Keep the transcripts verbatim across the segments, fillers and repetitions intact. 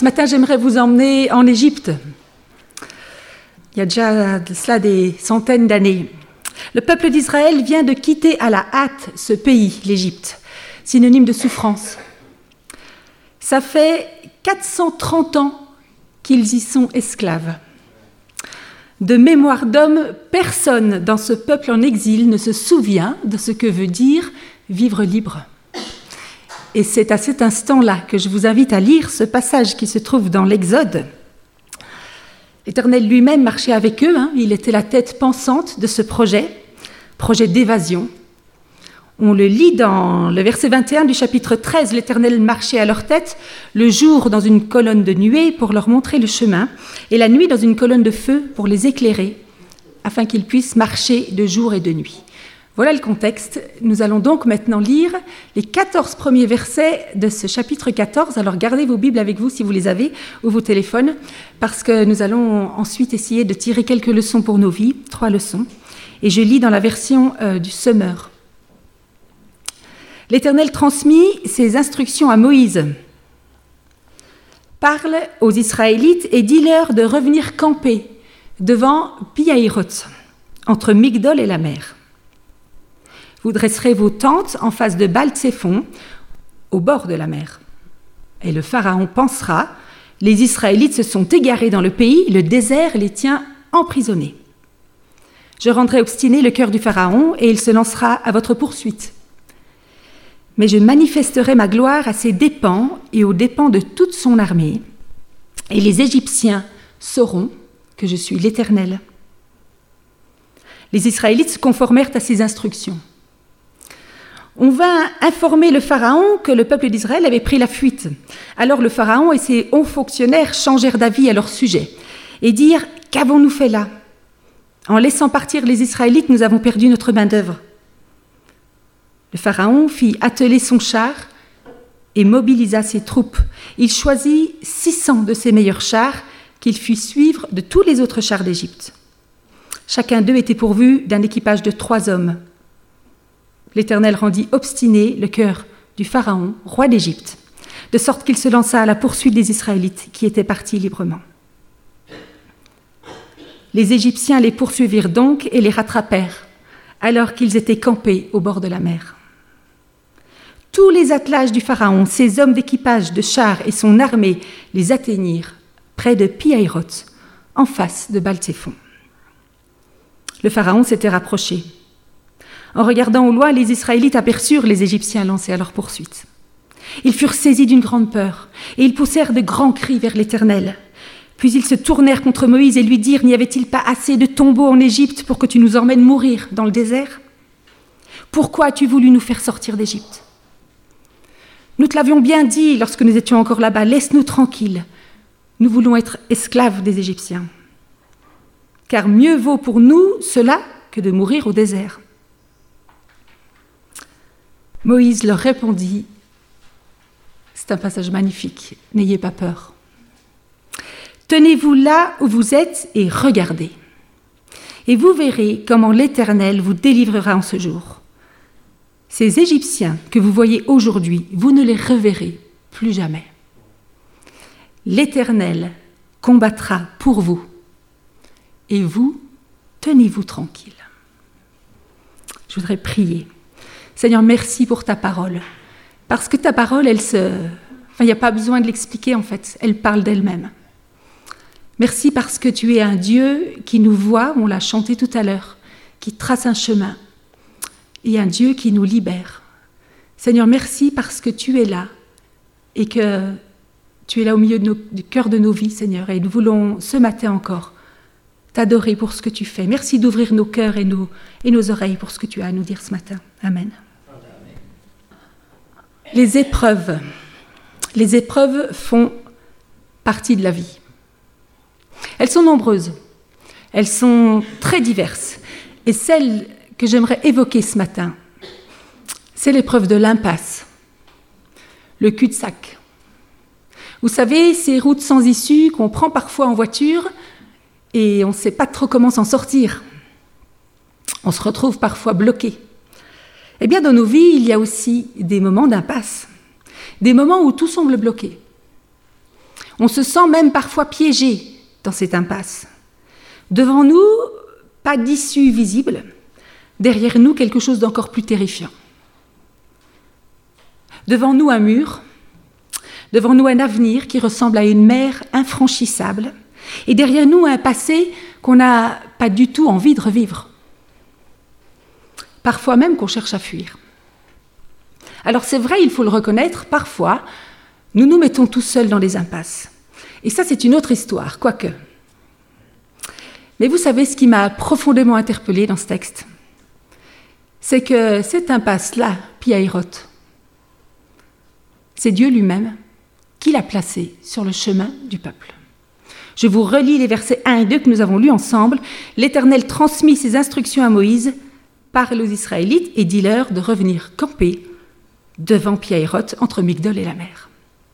Ce matin, j'aimerais vous emmener en Égypte. Il y a déjà de cela des centaines d'années. Le peuple d'Israël vient de quitter à la hâte ce pays, l'Égypte, synonyme de souffrance. Ça fait quatre cent trente ans qu'ils y sont esclaves. De mémoire d'homme, personne dans ce peuple en exil ne se souvient de ce que veut dire vivre libre. Et c'est à cet instant-là que je vous invite à lire ce passage qui se trouve dans l'Exode. L'Éternel lui-même marchait avec eux, hein, il était la tête pensante de ce projet, projet d'évasion. On le lit dans le verset vingt et un du chapitre treize, l'Éternel marchait à leur tête, le jour dans une colonne de nuée pour leur montrer le chemin, et la nuit dans une colonne de feu pour les éclairer, afin qu'ils puissent marcher de jour et de nuit. Voilà le contexte. Nous allons donc maintenant lire les quatorze premiers versets de ce chapitre quatorze. Alors gardez vos Bibles avec vous si vous les avez, ou vos téléphones, parce que nous allons ensuite essayer de tirer quelques leçons pour nos vies, trois leçons. Et je lis dans la version euh, du Semeur. L'Éternel transmit ses instructions à Moïse. Parle aux Israélites et dis-leur de revenir camper devant Pi-Hahiroth, entre Migdol et la mer. Vous dresserez vos tentes en face de Baal-Tséphon, au bord de la mer. Et le Pharaon pensera, les Israélites se sont égarés dans le pays, le désert les tient emprisonnés. Je rendrai obstiné le cœur du Pharaon et il se lancera à votre poursuite. Mais je manifesterai ma gloire à ses dépens et aux dépens de toute son armée, et les Égyptiens sauront que je suis l'Éternel. Les Israélites se conformèrent à ses instructions. On va informer le Pharaon que le peuple d'Israël avait pris la fuite. Alors le Pharaon et ses hauts fonctionnaires changèrent d'avis à leur sujet et dirent « Qu'avons-nous fait là ? En laissant partir les Israélites, nous avons perdu notre main-d'œuvre. » Le Pharaon fit atteler son char et mobilisa ses troupes. Il choisit six cents de ses meilleurs chars qu'il fit suivre de tous les autres chars d'Égypte. Chacun d'eux était pourvu d'un équipage de trois hommes. L'Éternel rendit obstiné le cœur du Pharaon, roi d'Égypte, de sorte qu'il se lança à la poursuite des Israélites qui étaient partis librement. Les Égyptiens les poursuivirent donc et les rattrapèrent, alors qu'ils étaient campés au bord de la mer. Tous les attelages du Pharaon, ses hommes d'équipage de chars et son armée les atteignirent près de Pi-Hahiroth, en face de Baal-Tséphon. Le Pharaon s'était rapproché. En regardant au loin, les Israélites aperçurent les Égyptiens lancés à leur poursuite. Ils furent saisis d'une grande peur et ils poussèrent de grands cris vers l'Éternel. Puis ils se tournèrent contre Moïse et lui dirent « N'y avait-il pas assez de tombeaux en Égypte pour que tu nous emmènes mourir dans le désert ? Pourquoi as-tu voulu nous faire sortir d'Égypte ? Nous te l'avions bien dit lorsque nous étions encore là-bas, laisse-nous tranquilles. Nous voulons être esclaves des Égyptiens. Car mieux vaut pour nous cela que de mourir au désert. » Moïse leur répondit, c'est un passage magnifique, n'ayez pas peur. Tenez-vous là où vous êtes et regardez. Et vous verrez comment l'Éternel vous délivrera en ce jour. Ces Égyptiens que vous voyez aujourd'hui, vous ne les reverrez plus jamais. L'Éternel combattra pour vous et vous, tenez-vous tranquille. Je voudrais prier. Seigneur, merci pour ta parole. Parce que ta parole, elle se... Enfin, il n'y a pas besoin de l'expliquer, en fait. Elle parle d'elle-même. Merci parce que tu es un Dieu qui nous voit, on l'a chanté tout à l'heure, qui trace un chemin, et un Dieu qui nous libère. Seigneur, merci parce que tu es là, et que tu es là au milieu de nos, du cœur de nos vies, Seigneur. Et nous voulons, ce matin encore, t'adorer pour ce que tu fais. Merci d'ouvrir nos cœurs et nos, et nos oreilles pour ce que tu as à nous dire ce matin. Amen. Les épreuves. Les épreuves font partie de la vie. Elles sont nombreuses. Elles sont très diverses. Et celle que j'aimerais évoquer ce matin, c'est l'épreuve de l'impasse, le cul-de-sac. Vous savez, ces routes sans issue qu'on prend parfois en voiture et on ne sait pas trop comment s'en sortir. On se retrouve parfois bloqué. Eh bien, dans nos vies, il y a aussi des moments d'impasse, des moments où tout semble bloqué, On se sent même parfois piégé dans cette impasse. Devant nous, pas d'issue visible. Derrière nous, quelque chose d'encore plus terrifiant. Devant nous, un mur. Devant nous, un avenir qui ressemble à une mer infranchissable. Et derrière nous, un passé qu'on n'a pas du tout envie de revivre. Parfois même qu'on cherche à fuir. Alors c'est vrai, il faut le reconnaître, parfois, nous nous mettons tout seuls dans les impasses. Et ça, c'est une autre histoire, quoique. Mais vous savez ce qui m'a profondément interpellée dans ce texte ? C'est que cette impasse-là, Pi-Hahiroth, c'est Dieu lui-même qui l'a placée sur le chemin du peuple. Je vous relis les versets un et deux que nous avons lus ensemble. « L'Éternel transmit ses instructions à Moïse, parle aux Israélites et dit-leur de revenir camper devant Pi-Hahiroth, entre Migdol et la mer. »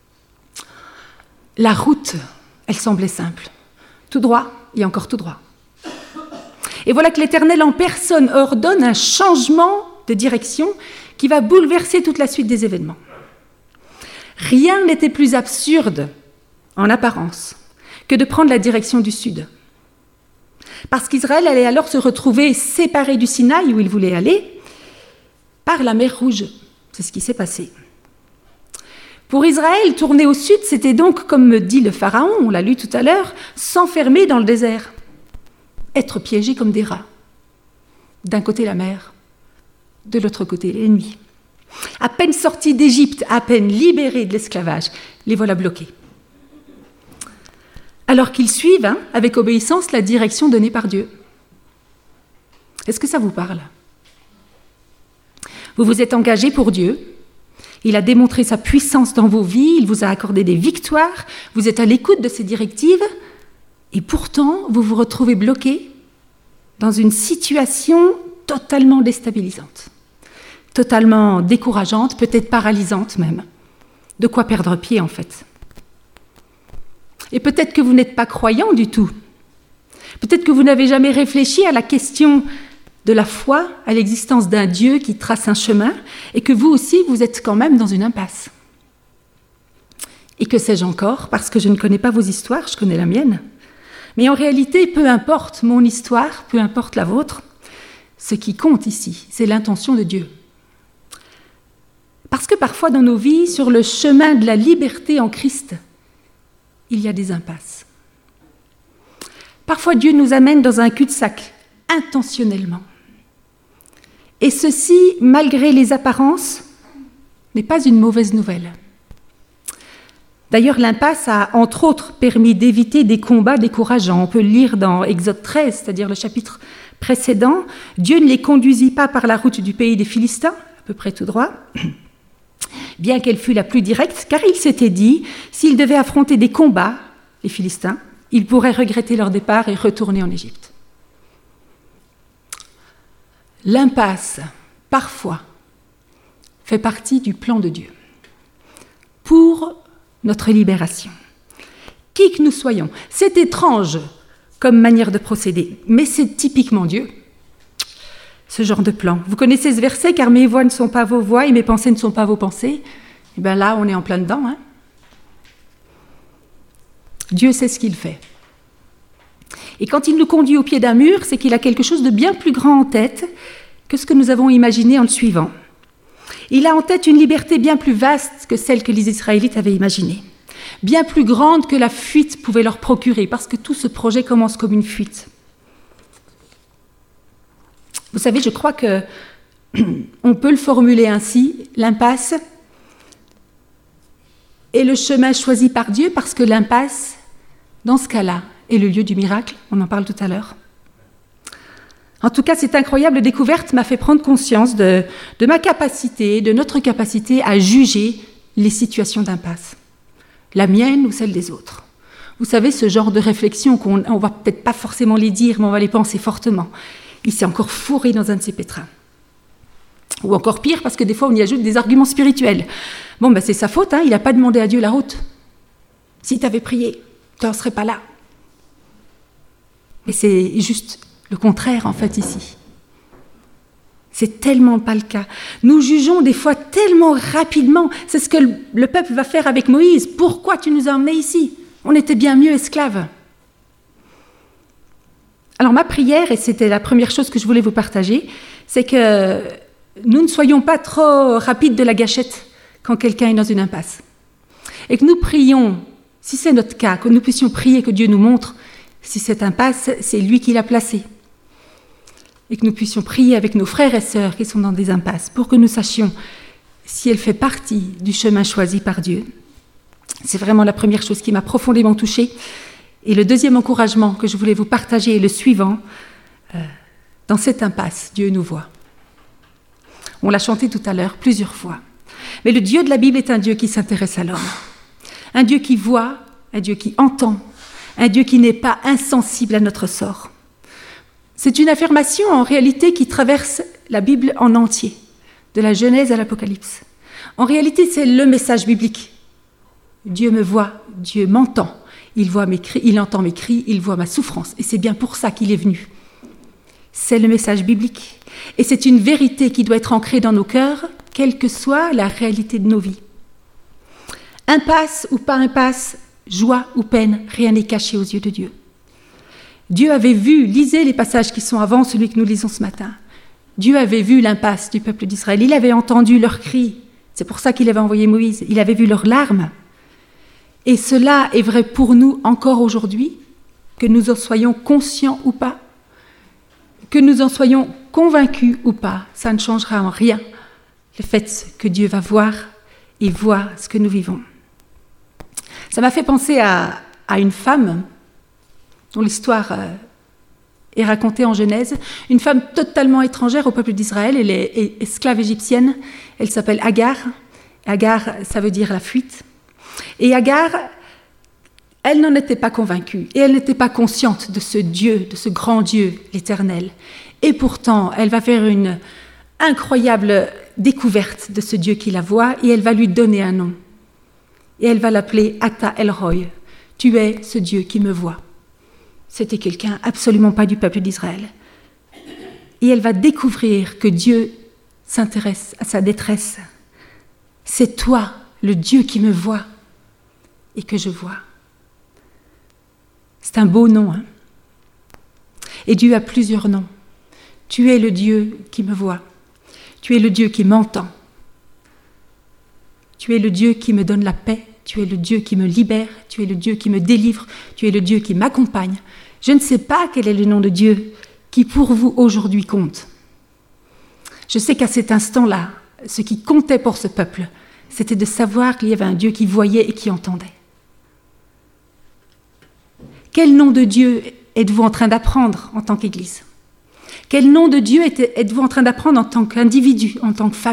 La route, elle semblait simple. Tout droit et encore tout droit. Et voilà que l'Éternel en personne ordonne un changement de direction qui va bouleverser toute la suite des événements. Rien n'était plus absurde, en apparence, que de prendre la direction du sud. Parce qu'Israël allait alors se retrouver séparé du Sinaï, où il voulait aller, par la mer Rouge. C'est ce qui s'est passé. Pour Israël, tourner au sud, c'était donc, comme me dit le Pharaon, on l'a lu tout à l'heure, s'enfermer dans le désert, être piégé comme des rats. D'un côté la mer, de l'autre côté l'ennemi. À peine sortis d'Égypte, à peine libérés de l'esclavage, les voilà bloqués. Alors qu'ils suivent, hein, avec obéissance, la direction donnée par Dieu. Est-ce que ça vous parle ? Vous vous êtes engagés pour Dieu. Il a démontré sa puissance dans vos vies, il vous a accordé des victoires, vous êtes à l'écoute de ses directives, et pourtant, vous vous retrouvez bloqué dans une situation totalement déstabilisante, totalement décourageante, peut-être paralysante même. De quoi perdre pied, en fait. Et peut-être que vous n'êtes pas croyant du tout. Peut-être que vous n'avez jamais réfléchi à la question de la foi, à l'existence d'un Dieu qui trace un chemin, et que vous aussi, vous êtes quand même dans une impasse. Et que sais-je encore, parce que je ne connais pas vos histoires, je connais la mienne. Mais en réalité, peu importe mon histoire, peu importe la vôtre, ce qui compte ici, c'est l'intention de Dieu. Parce que parfois dans nos vies, sur le chemin de la liberté en Christ, il y a des impasses. Parfois Dieu nous amène dans un cul-de-sac, intentionnellement. Et ceci, malgré les apparences, n'est pas une mauvaise nouvelle. D'ailleurs, l'impasse a, entre autres, permis d'éviter des combats décourageants. On peut le lire dans Exode treize, c'est-à-dire le chapitre précédent. Dieu ne les conduisit pas par la route du pays des Philistins, à peu près tout droit, bien qu'elle fût la plus directe, car il s'était dit, s'ils devaient affronter des combats, les Philistins, ils pourraient regretter leur départ et retourner en Égypte. L'impasse, parfois, fait partie du plan de Dieu pour notre libération. Qui que nous soyons, c'est étrange comme manière de procéder, mais c'est typiquement Dieu, ce genre de plan. Vous connaissez ce verset, car mes voies ne sont pas vos voies et mes pensées ne sont pas vos pensées. Et bien là, on est en plein dedans. Hein. Dieu sait ce qu'il fait. Et quand il nous conduit au pied d'un mur, c'est qu'il a quelque chose de bien plus grand en tête que ce que nous avons imaginé en le suivant. Il a en tête une liberté bien plus vaste que celle que les Israélites avaient imaginée, bien plus grande que la fuite pouvait leur procurer, parce que tout ce projet commence comme une fuite. Vous savez, je crois que on peut le formuler ainsi, l'impasse est le chemin choisi par Dieu, parce que l'impasse, dans ce cas-là, est le lieu du miracle, on en parle tout à l'heure. En tout cas, cette incroyable découverte m'a fait prendre conscience de, de ma capacité, de notre capacité à juger les situations d'impasse, la mienne ou celle des autres. Vous savez, ce genre de réflexion qu'on ne va peut-être pas forcément les dire, mais on va les penser fortement. Il s'est encore fourré dans un de ses pétrins. Ou encore pire, parce que des fois, on y ajoute des arguments spirituels. Bon, ben c'est sa faute, hein, il n'a pas demandé à Dieu la route. Si tu avais prié, tu n'en serais pas là. Mais c'est juste le contraire, en fait, ici. C'est tellement pas le cas. Nous jugeons des fois tellement rapidement. C'est ce que le peuple va faire avec Moïse. Pourquoi tu nous as emmenés ici ? On était bien mieux esclaves. Alors ma prière, et c'était la première chose que je voulais vous partager, c'est que nous ne soyons pas trop rapides de la gâchette quand quelqu'un est dans une impasse. Et que nous prions, si c'est notre cas, que nous puissions prier que Dieu nous montre si cette impasse, c'est lui qui l'a placée. Et que nous puissions prier avec nos frères et sœurs qui sont dans des impasses pour que nous sachions si elle fait partie du chemin choisi par Dieu. C'est vraiment la première chose qui m'a profondément touchée. Et le deuxième encouragement que je voulais vous partager est le suivant. Euh, dans cette impasse, Dieu nous voit. On l'a chanté tout à l'heure plusieurs fois. Mais le Dieu de la Bible est un Dieu qui s'intéresse à l'homme. Un Dieu qui voit, un Dieu qui entend, un Dieu qui n'est pas insensible à notre sort. C'est une affirmation en réalité qui traverse la Bible en entier, de la Genèse à l'Apocalypse. En réalité, c'est le message biblique. Dieu me voit, Dieu m'entend, il voit mes cris, il entend mes cris, il voit ma souffrance. Et c'est bien pour ça qu'il est venu. C'est le message biblique. Et c'est une vérité qui doit être ancrée dans nos cœurs, quelle que soit la réalité de nos vies. Impasse ou pas impasse, joie ou peine, rien n'est caché aux yeux de Dieu. Dieu avait vu, lisez les passages qui sont avant celui que nous lisons ce matin. Dieu avait vu l'impasse du peuple d'Israël, il avait entendu leurs cris, c'est pour ça qu'il avait envoyé Moïse, il avait vu leurs larmes. Et cela est vrai pour nous encore aujourd'hui, que nous en soyons conscients ou pas, que nous en soyons convaincus ou pas, ça ne changera en rien le fait que Dieu va voir et voir ce que nous vivons. Ça m'a fait penser à, à une femme dont l'histoire euh, est racontée en Genèse, une femme totalement étrangère au peuple d'Israël, elle est, est esclave égyptienne, elle s'appelle Agar. Agar, ça veut dire la fuite. Et Agar, elle n'en était pas convaincue et elle n'était pas consciente de ce Dieu, de ce grand Dieu, l'Éternel. Et pourtant, elle va faire une incroyable découverte de ce Dieu qui la voit et elle va lui donner un nom. Et elle va l'appeler Ata El Roi. Tu es ce Dieu qui me voit. C'était quelqu'un absolument pas du peuple d'Israël. Et elle va découvrir que Dieu s'intéresse à sa détresse. C'est toi, le Dieu qui me voit et que je vois. C'est un beau nom, hein? Et Dieu a plusieurs noms. Tu es le Dieu qui me voit. Tu es le Dieu qui m'entend. Tu es le Dieu qui me donne la paix. Tu es le Dieu qui me libère. Tu es le Dieu qui me délivre. Tu es le Dieu qui m'accompagne. Je ne sais pas quel est le nom de Dieu qui pour vous aujourd'hui compte. Je sais qu'à cet instant-là, ce qui comptait pour ce peuple, c'était de savoir qu'il y avait un Dieu qui voyait et qui entendait. Quel nom de Dieu êtes-vous en train d'apprendre en tant qu'Église ? Quel nom de Dieu êtes-vous en train d'apprendre en tant qu'individu, en tant que famille ?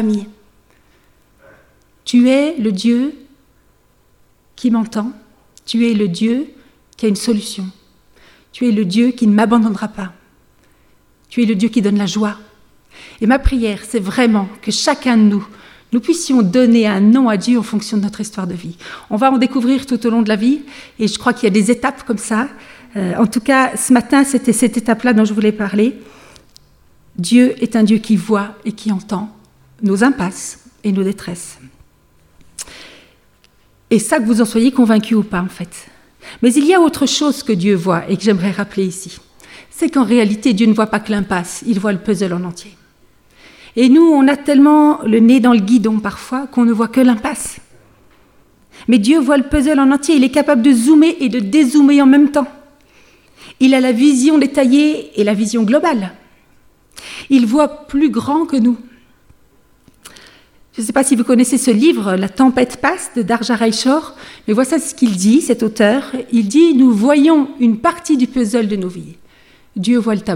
Tu es le Dieu qui m'entend. Tu es le Dieu qui a une solution. Tu es le Dieu qui ne m'abandonnera pas. Tu es le Dieu qui donne la joie. Et ma prière, c'est vraiment que chacun de nous, nous puissions donner un nom à Dieu en fonction de notre histoire de vie. On va en découvrir tout au long de la vie, et je crois qu'il y a des étapes comme ça. Euh, en tout cas, ce matin, c'était cette étape-là dont je voulais parler. Dieu est un Dieu qui voit et qui entend nos impasses et nos détresses. Et ça, que vous en soyez convaincus ou pas, en fait. Mais il y a autre chose que Dieu voit et que j'aimerais rappeler ici. C'est qu'en réalité, Dieu ne voit pas que l'impasse, il voit le puzzle en entier. Et nous, on a tellement le nez dans le guidon parfois qu'on ne voit que l'impasse. Mais Dieu voit le puzzle en entier, il est capable de zoomer et de dézoomer en même temps. Il a la vision détaillée et la vision globale. Il voit plus grand que nous. Je ne sais pas si vous connaissez ce livre, La tempête passe, de Darja Raishor, mais voici ce qu'il dit, cet auteur. Il dit « Nous voyons une partie du puzzle de nos vies. Dieu voit le tableau. »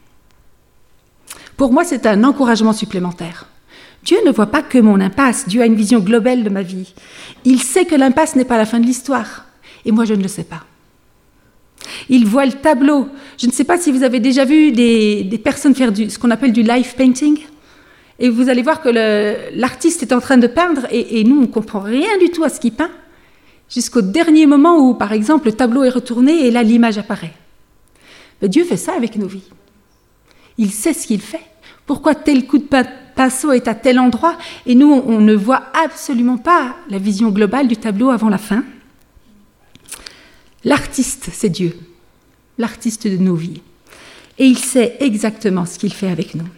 Pour moi, c'est un encouragement supplémentaire. Dieu ne voit pas que mon impasse, Dieu a une vision globale de ma vie. Il sait que l'impasse n'est pas la fin de l'histoire, et moi je ne le sais pas. Il voit le tableau. Je ne sais pas si vous avez déjà vu des, des personnes faire du, ce qu'on appelle du live painting, et vous allez voir que le, l'artiste est en train de peindre, et, et nous, on ne comprend rien du tout à ce qu'il peint, jusqu'au dernier moment où, par exemple, le tableau est retourné, et là, l'image apparaît. Mais Dieu fait ça avec nos vies. Il sait ce qu'il fait. Pourquoi tel coup de pinceau est à tel endroit, et nous, on ne voit absolument pas la vision globale du tableau avant la fin. L'artiste, c'est Dieu, l'artiste de nos vies. Et il sait exactement ce qu'il fait avec nous.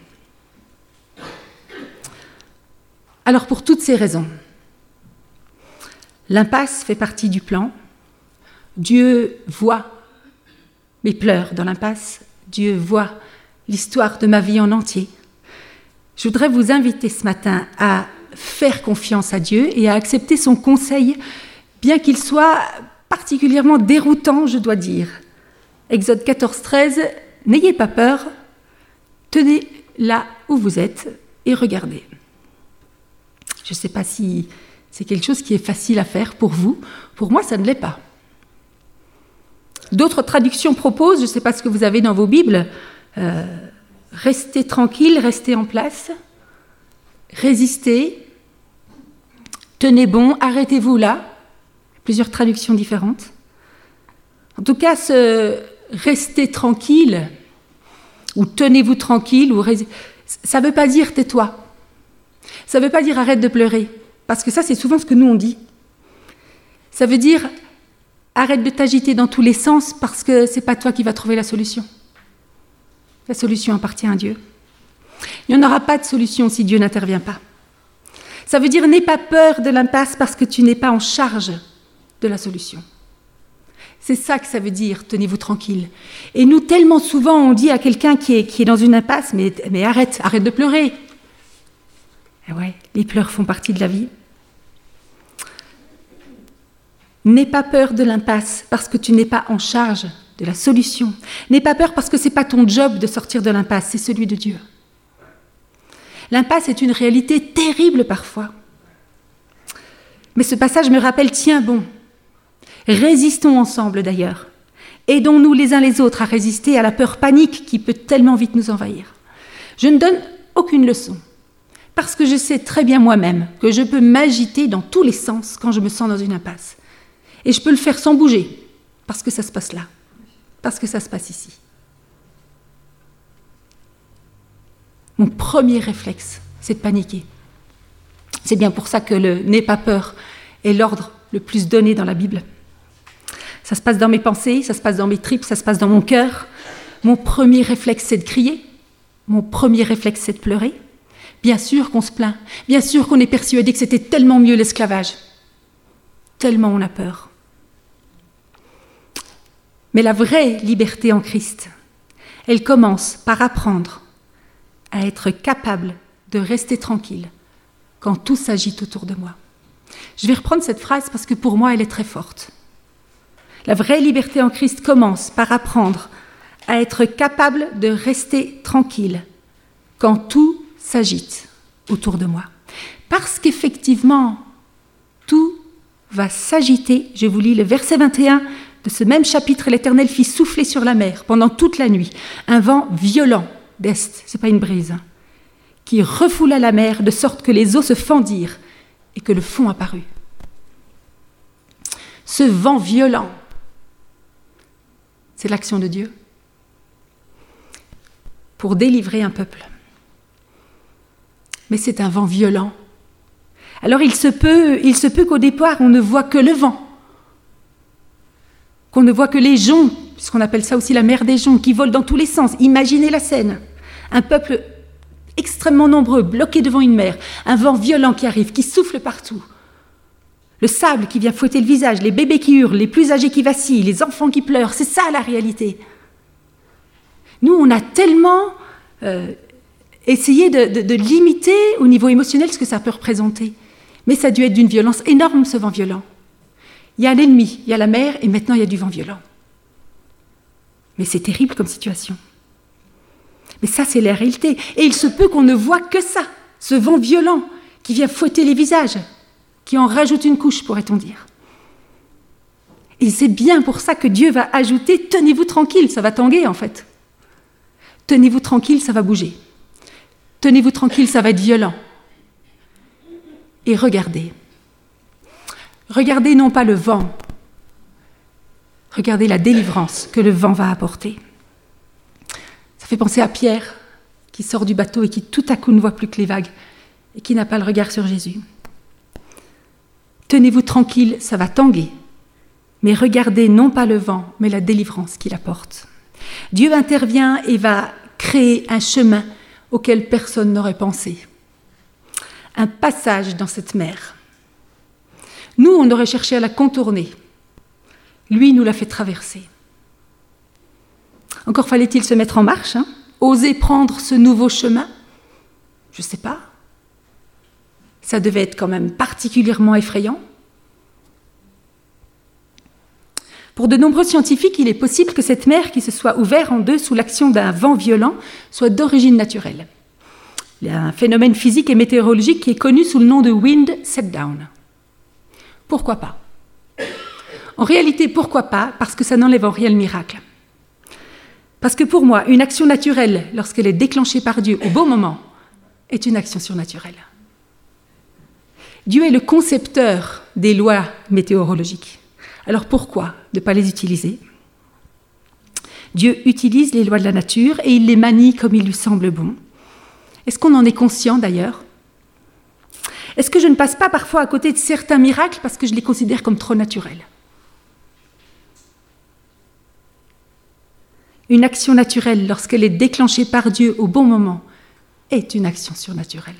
Alors pour toutes ces raisons, l'impasse fait partie du plan. Dieu voit mes pleurs dans l'impasse. Dieu voit l'histoire de ma vie en entier. Je voudrais vous inviter ce matin à faire confiance à Dieu et à accepter son conseil, bien qu'il soit particulièrement déroutant, je dois dire. Exode quatorze, treize, n'ayez pas peur, tenez là où vous êtes et regardez. Je ne sais pas si c'est quelque chose qui est facile à faire pour vous. Pour moi, ça ne l'est pas. D'autres traductions proposent, je ne sais pas ce que vous avez dans vos Bibles, euh, restez tranquille, restez en place, résistez, tenez bon, arrêtez-vous là. Plusieurs traductions différentes. En tout cas, ce restez tranquille, ou tenez-vous tranquille, ou rés... ça ne veut pas dire tais-toi. Ça ne veut pas dire arrête de pleurer, parce que ça, c'est souvent ce que nous on dit. Ça veut dire arrête de t'agiter dans tous les sens, parce que ce n'est pas toi qui vas trouver la solution. La solution appartient à Dieu. Il n'y en aura pas de solution si Dieu n'intervient pas. Ça veut dire n'aie pas peur de l'impasse parce que tu n'es pas en charge de la solution. C'est ça que ça veut dire, tenez-vous tranquille. Et nous, tellement souvent, on dit à quelqu'un qui est, qui est dans une impasse, mais, mais arrête, arrête de pleurer. Et ouais, les pleurs font partie de la vie. N'aie pas peur de l'impasse parce que tu n'es pas en charge de la solution. N'aie pas peur parce que ce n'est pas ton job de sortir de l'impasse, c'est celui de Dieu. L'impasse est une réalité terrible parfois. Mais ce passage me rappelle, tiens bon, résistons ensemble d'ailleurs. Aidons-nous les uns les autres à résister à la peur panique qui peut tellement vite nous envahir. Je ne donne aucune leçon, parce que je sais très bien moi-même que je peux m'agiter dans tous les sens quand je me sens dans une impasse. Et je peux le faire sans bouger, parce que ça se passe là, parce que ça se passe ici. Mon premier réflexe, c'est de paniquer. C'est bien pour ça que le « n'aie pas peur » est l'ordre le plus donné dans la Bible. Ça se passe dans mes pensées, ça se passe dans mes tripes, ça se passe dans mon cœur. Mon premier réflexe, c'est de crier. Mon premier réflexe, c'est de pleurer. Bien sûr qu'on se plaint. Bien sûr qu'on est persuadé que c'était tellement mieux l'esclavage. Tellement on a peur. Mais la vraie liberté en Christ, elle commence par apprendre à être capable de rester tranquille quand tout s'agite autour de moi. Je vais reprendre cette phrase parce que pour moi, elle est très forte. La vraie liberté en Christ commence par apprendre à être capable de rester tranquille quand tout s'agite autour de moi. Parce qu'effectivement, tout va s'agiter. Je vous lis le verset vingt et un de ce même chapitre. L'Éternel fit souffler sur la mer pendant toute la nuit un vent violent d'est, c'est pas une brise, hein, qui refoula la mer de sorte que les eaux se fendirent et que le fond apparut. Ce vent violent, c'est l'action de Dieu pour délivrer un peuple. Mais c'est un vent violent. Alors il se peut, il se peut qu'au départ, on ne voit que le vent, qu'on ne voit que les joncs, puisqu'on appelle ça aussi la mer des joncs, qui volent dans tous les sens. Imaginez la scène. Un peuple extrêmement nombreux, bloqué devant une mer, un vent violent qui arrive, qui souffle partout. Le sable qui vient fouetter le visage, les bébés qui hurlent, les plus âgés qui vacillent, les enfants qui pleurent, c'est ça la réalité. Nous, on a tellement euh, essayé de, de, de limiter au niveau émotionnel ce que ça peut représenter. Mais ça a dû être d'une violence énorme, ce vent violent. Il y a l'ennemi, il y a la mer, et maintenant il y a du vent violent. Mais c'est terrible comme situation. Mais ça, c'est la réalité. Et il se peut qu'on ne voit que ça, ce vent violent qui vient fouetter les visages, qui en rajoute une couche, pourrait-on dire. Et c'est bien pour ça que Dieu va ajouter « tenez-vous tranquille », ça va tanguer en fait. « Tenez-vous tranquille », ça va bouger. « Tenez-vous tranquille », ça va être violent. Et regardez. Regardez non pas le vent, regardez la délivrance que le vent va apporter. Ça fait penser à Pierre, qui sort du bateau et qui tout à coup ne voit plus que les vagues et qui n'a pas le regard sur Jésus. Tenez-vous tranquille, ça va tanguer, mais regardez non pas le vent, mais la délivrance qu'il apporte. Dieu intervient et va créer un chemin auquel personne n'aurait pensé. Un passage dans cette mer. Nous, on aurait cherché à la contourner. Lui nous l'a fait traverser. Encore fallait-il se mettre en marche, hein, oser prendre ce nouveau chemin. Je ne sais pas. Ça devait être quand même particulièrement effrayant. Pour de nombreux scientifiques, il est possible que cette mer qui se soit ouverte en deux sous l'action d'un vent violent soit d'origine naturelle. Il y a un phénomène physique et météorologique qui est connu sous le nom de wind set-down. Pourquoi pas ? En réalité, pourquoi pas ? Parce que ça n'enlève en rien le miracle. Parce que pour moi, une action naturelle, lorsqu'elle est déclenchée par Dieu au bon moment, est une action surnaturelle. Dieu est le concepteur des lois météorologiques. Alors pourquoi ne pas les utiliser ? Dieu utilise les lois de la nature et il les manie comme il lui semble bon. Est-ce qu'on en est conscient d'ailleurs ? Est-ce que je ne passe pas parfois à côté de certains miracles parce que je les considère comme trop naturels ? Une action naturelle, lorsqu'elle est déclenchée par Dieu au bon moment, est une action surnaturelle.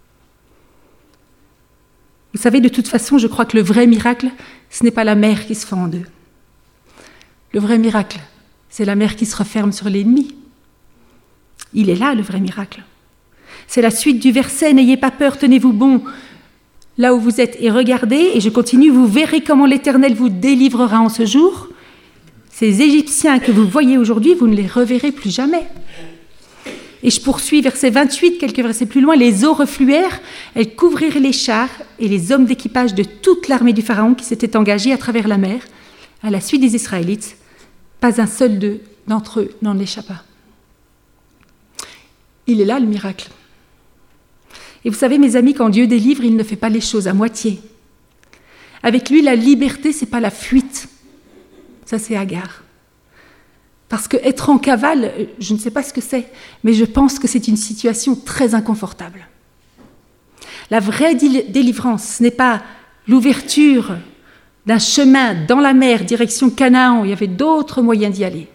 Vous savez, de toute façon, je crois que le vrai miracle, ce n'est pas la mer qui se fend en deux. Le vrai miracle, c'est la mer qui se referme sur l'ennemi. Il est là, le vrai miracle. C'est la suite du verset « N'ayez pas peur, tenez-vous bon là où vous êtes et regardez » et je continue « Vous verrez comment l'Éternel vous délivrera en ce jour. Ces Égyptiens que vous voyez aujourd'hui, vous ne les reverrez plus jamais. » Et je poursuis, verset vingt-huit, quelques versets plus loin, « Les eaux refluèrent, elles couvrirent les chars et les hommes d'équipage de toute l'armée du Pharaon qui s'était engagée à travers la mer, à la suite des Israélites. Pas un seul d'eux, d'entre eux n'en échappa. » Il est là le miracle. Et vous savez, mes amis, quand Dieu délivre, il ne fait pas les choses à moitié. Avec lui, la liberté, ce n'est pas la fuite. Ça, c'est Agar. Parce qu'être en cavale, je ne sais pas ce que c'est, mais je pense que c'est une situation très inconfortable. La vraie délivrance, ce n'est pas l'ouverture d'un chemin dans la mer, direction Canaan, où il y avait d'autres moyens d'y aller.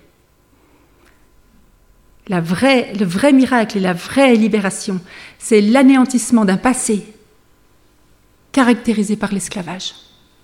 La vraie, le vrai miracle et la vraie libération, c'est l'anéantissement d'un passé caractérisé par l'esclavage.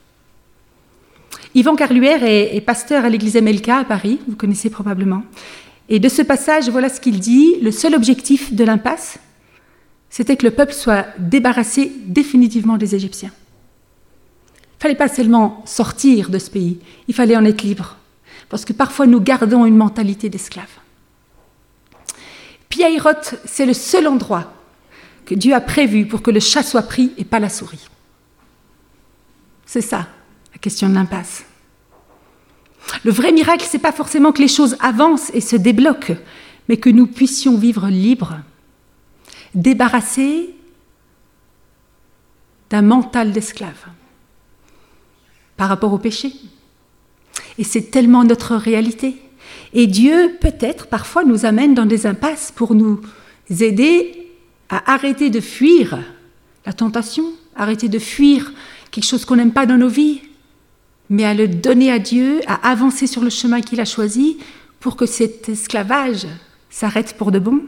Yvan Carluère est, est pasteur à l'église M L K à Paris, vous connaissez probablement. Et de ce passage, voilà ce qu'il dit. Le seul objectif de l'impasse, c'était que le peuple soit débarrassé définitivement des Égyptiens. Il ne fallait pas seulement sortir de ce pays, il fallait en être libre. Parce que parfois, nous gardons une mentalité d'esclave. Pi-Hahiroth, c'est le seul endroit que Dieu a prévu pour que le chat soit pris et pas la souris. C'est ça, la question de l'impasse. Le vrai miracle, ce n'est pas forcément que les choses avancent et se débloquent, mais que nous puissions vivre libres, débarrassés d'un mental d'esclave par rapport au péché. Et c'est tellement notre réalité. Et Dieu, peut-être, parfois, nous amène dans des impasses pour nous aider à arrêter de fuir la tentation, arrêter de fuir quelque chose qu'on n'aime pas dans nos vies, mais à le donner à Dieu, à avancer sur le chemin qu'il a choisi pour que cet esclavage s'arrête pour de bon.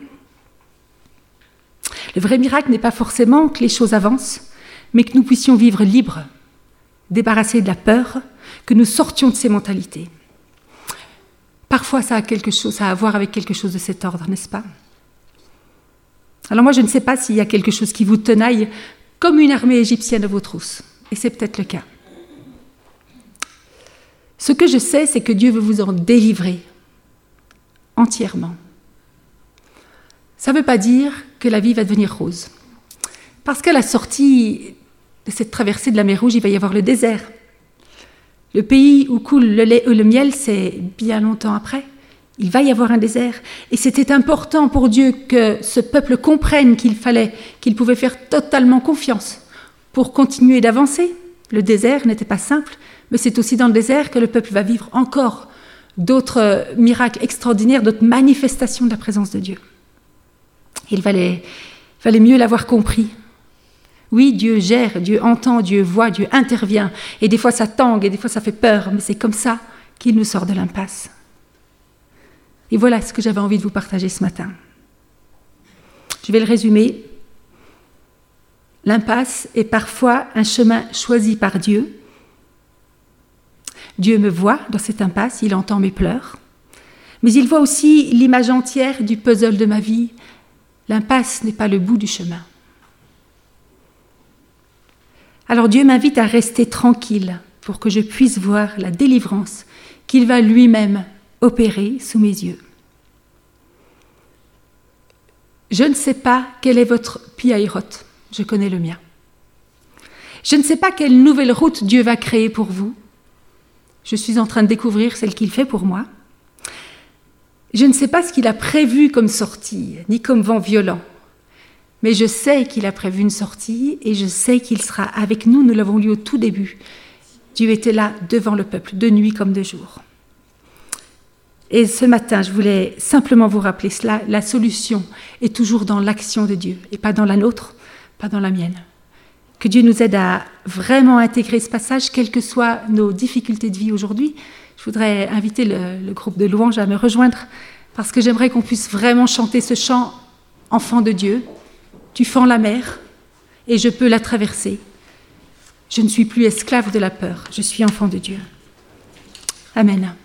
Le vrai miracle n'est pas forcément que les choses avancent, mais que nous puissions vivre libres, débarrassés de la peur, que nous sortions de ces mentalités. Parfois, ça a quelque chose, ça a à voir avec quelque chose de cet ordre, n'est-ce pas ? Alors moi, je ne sais pas s'il y a quelque chose qui vous tenaille comme une armée égyptienne à vos trousses. Et c'est peut-être le cas. Ce que je sais, c'est que Dieu veut vous en délivrer entièrement. Ça ne veut pas dire que la vie va devenir rose. Parce qu'à la sortie de cette traversée de la mer Rouge, il va y avoir le désert. Le pays où coule le lait et le miel, c'est bien longtemps après. Il va y avoir un désert. Et c'était important pour Dieu que ce peuple comprenne qu'il fallait, qu'il pouvait faire totalement confiance pour continuer d'avancer. Le désert n'était pas simple, mais c'est aussi dans le désert que le peuple va vivre encore d'autres miracles extraordinaires, d'autres manifestations de la présence de Dieu. Il valait, il valait mieux l'avoir compris Oui, Dieu gère, Dieu entend, Dieu voit, Dieu intervient. Et des fois ça tangue, et des fois ça fait peur, mais c'est comme ça qu'il nous sort de l'impasse. Et voilà ce que j'avais envie de vous partager ce matin. Je vais le résumer. L'impasse est parfois un chemin choisi par Dieu. Dieu me voit dans cette impasse, il entend mes pleurs. Mais il voit aussi l'image entière du puzzle de ma vie. L'impasse n'est pas le bout du chemin. Alors Dieu m'invite à rester tranquille pour que je puisse voir la délivrance qu'il va lui-même opérer sous mes yeux. Je ne sais pas quel est votre piaïroth, je connais le mien. Je ne sais pas quelle nouvelle route Dieu va créer pour vous. Je suis en train de découvrir celle qu'il fait pour moi. Je ne sais pas ce qu'il a prévu comme sortie, ni comme vent violent. Mais je sais qu'il a prévu une sortie et je sais qu'il sera avec nous. Nous l'avons lu au tout début. Dieu était là devant le peuple, de nuit comme de jour. Et ce matin, je voulais simplement vous rappeler cela. La solution est toujours dans l'action de Dieu et pas dans la nôtre, pas dans la mienne. Que Dieu nous aide à vraiment intégrer ce passage, quelles que soient nos difficultés de vie aujourd'hui. Je voudrais inviter le, le groupe de louanges à me rejoindre parce que j'aimerais qu'on puisse vraiment chanter ce chant « Enfant de Dieu ». Tu fends la mer et je peux la traverser. Je ne suis plus esclave de la peur, je suis enfant de Dieu. Amen.